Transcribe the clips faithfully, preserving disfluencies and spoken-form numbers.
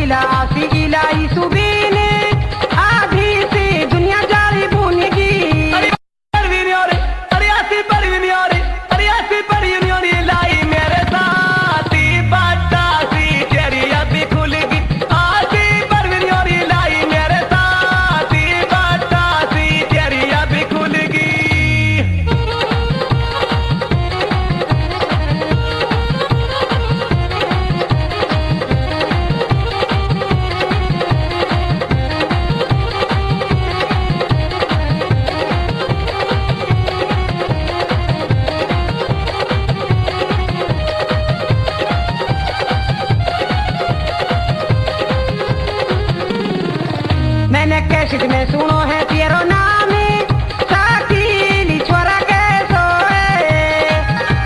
ila asi ila isubine आधी सी दुनिया जारी बुनगी अरे परवीनियोरे अरे आसी परवीनियोरे अरे आसी परवीनियोरे लाई मेरे साथी बाटा सी तेरी अभी खुलेगी आसी परवीनियोरे लाई मेरे साथी बाटा सी तेरी अभी खुलेगी मैंने कैसेट में सुनो है तेरो नाम साकीली छोरा कैसो है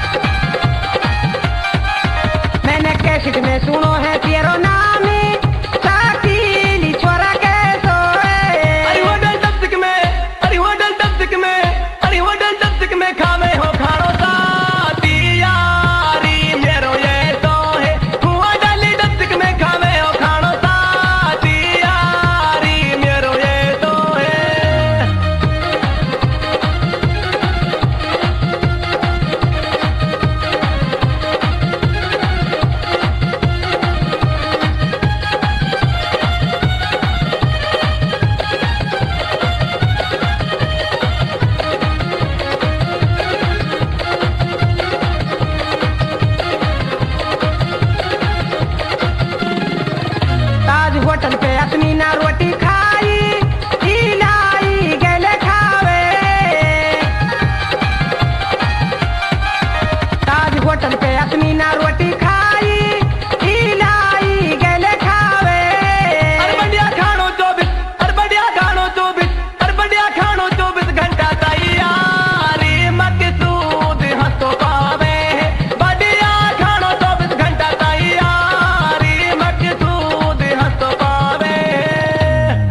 मैंने कैसेट में सुनो है तेरो नाम साकीली छोरा कैसो है अरे वो डल तक में अरे वो डल तक में अरे वो डल तक में खावे हो खानो साथी यारी मेरो ये तो है हुआ डल तक में खावे हो खानो साथी यारी मेरो ये तो है ताज होटल पे अपनी ना रोटी खाई इलाई गले खावे ताज होटल पे अपनी ना रोटी खाई इलाई गले खावे अरे बढ़िया खानो चौबीस अरे बढ़िया खानो चौबीस अरे बढ़िया खानो चौबीस घंटा तैयारी मकसूद हंसो पावे बढ़िया खानो चौबीस घंटा तैयारी मकसूद हंसो पावे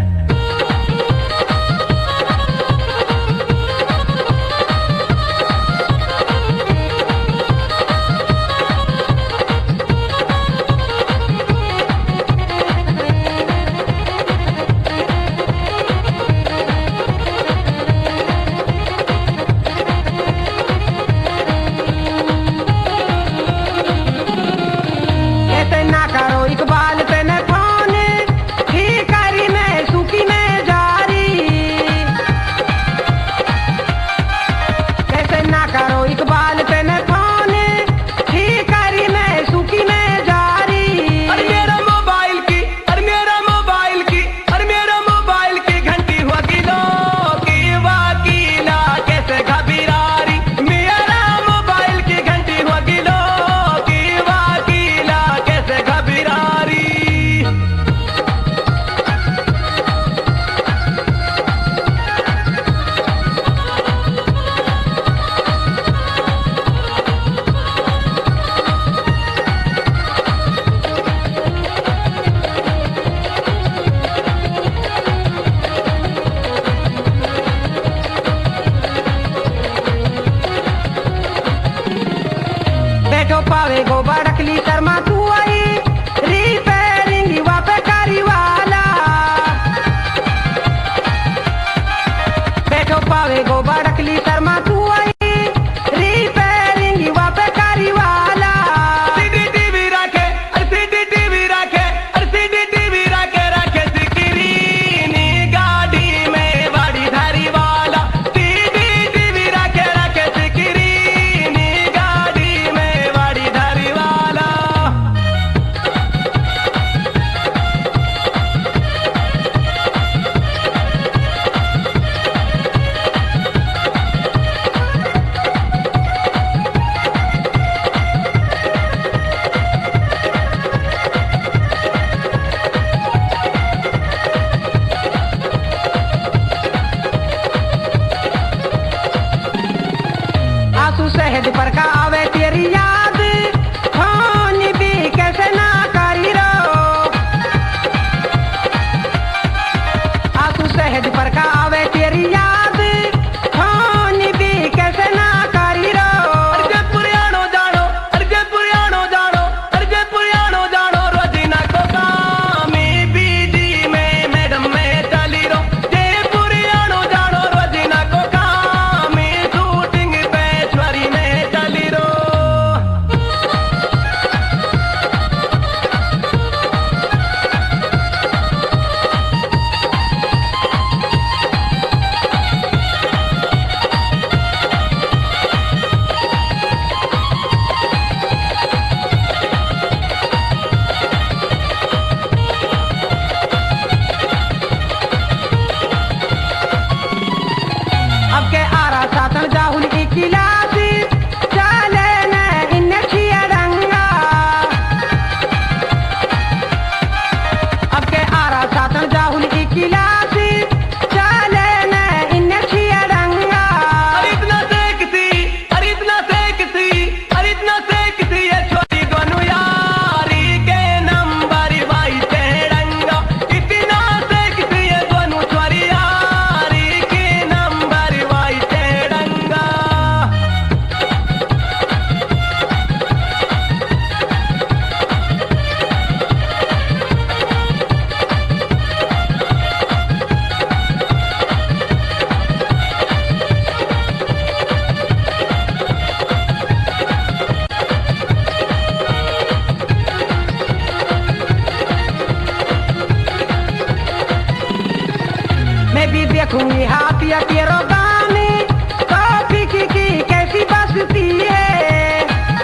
देखूंगी हाथिया तेरो गाने कॉफी की, की कैसी बसती है।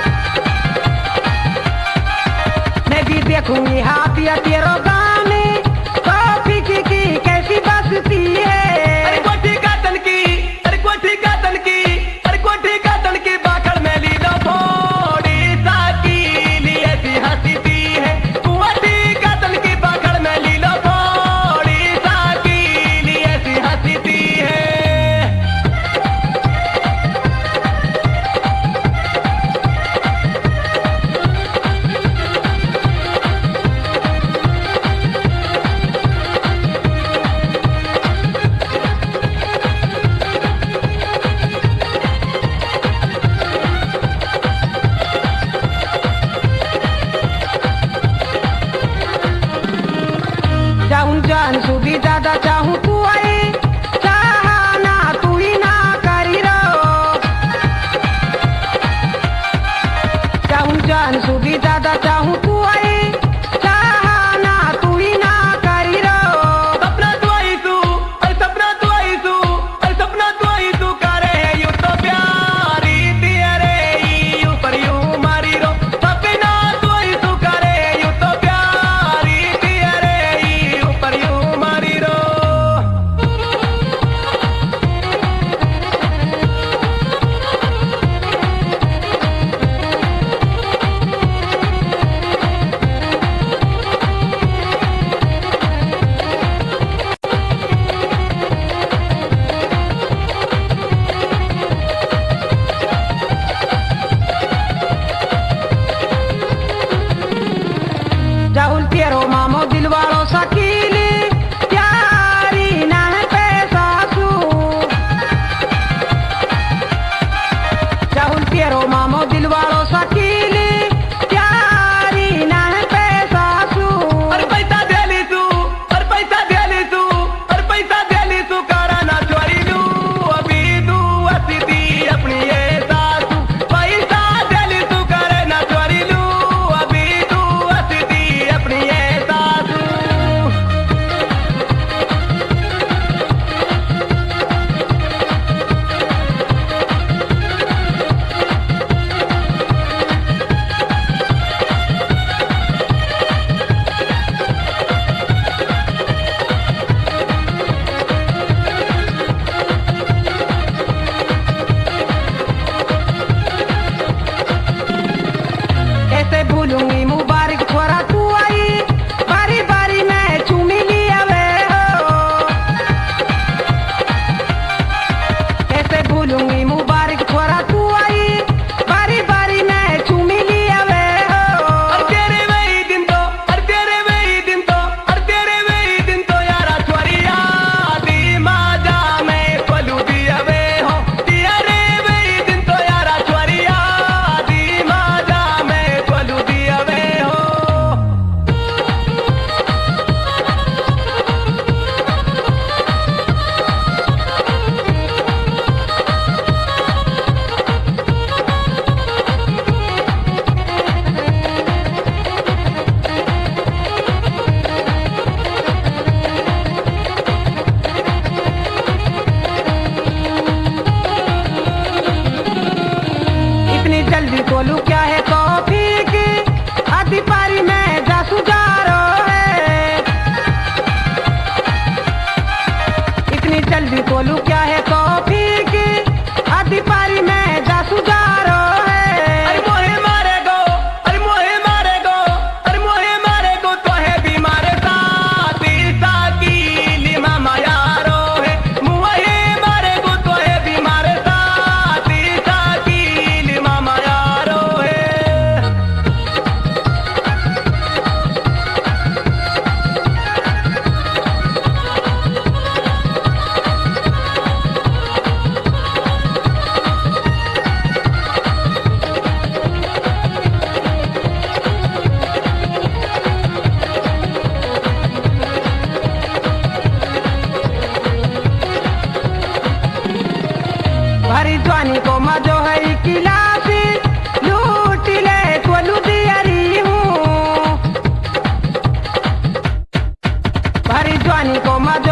मैं भी देखूंगी हाथिया तेरो गाने कॉफी की, की कैसी बसती है। अरे कोठी का तनकी, अरे कोठी का तनकी, अरे कोठी का तनकी बाखड़ में लीलो थोड़ी साकीली ऐसी हंसती है। कोठी का तनकी बाखड़ में लीलो थोड़ी साकीली ऐसी हंसती है। चाहूं जान सुधी ज्यादा चाहूं तू आई चाहना तू ही ना करी रहो। चाहूं जान सुधी ज्यादा चाहूं तू आई चाहना तू ही ना करी रहो। सपना तू आई तू, अरे सपना तू आई तू, अरे सपना तू आई तू करे है यूं तो प्यारी तेरे यूं पर यूं मारी रो। सपना तू आई तू करे है यूं तो प्यारी तेरे यूं पर यूं मारी रो। जाहुल तेरो मामो दिलवाड़ो सकीली प्यारी ना है पैसा सू। जाहुल तेरो मामो दिलवाड़ो सकीली प्यारी ना है पैसा सू। अरे पैसा देली तू, अरे पैसा देली तू, अरे पैसा देली तू करा ना चोरी लू। अभी तू हंसती अपनी ये सासू। पैसा देली तू करे ना चोरी लू। अभी तू हंसती अपनी ये सासू। कैसे भूलूंगी मुबारक छोरा तू आई बारी बारी मैं चूमी लिया वे हो। कैसे भूलूंगी मुबारक छोरा तू आई बारी बारी मैं चूमी लिया वे हो। अरे तेरे वही दिन तो, अरे तेरे वही दिन तो, अरे तेरे वही दिन तो यारा छोरिया दी माजा में पलू दिया वे हो। तेरे वही दिन तो यारा छोरिया दी माजा में पलू दिया वे हो। इतनी जल्दी खोलू क्या है कॉफी की आधी पारी में जासू जा रो है। इतनी जल्दी खोलू क्या है कॉफी की आधी पारी में जासू जा रो है। अरे मोहे मारे गो, अरे मोहे मारे गो, अरे मोहे मारे गो तो है बीमार साथी साकीली मामा यारो है। मोहे मारे गो तो है बीमार साथी साकीली मामा यारो है। भरी जवानी को मजो है किलासी लूट ले तो लुधियारी हूँ। भरी जवानी को मजो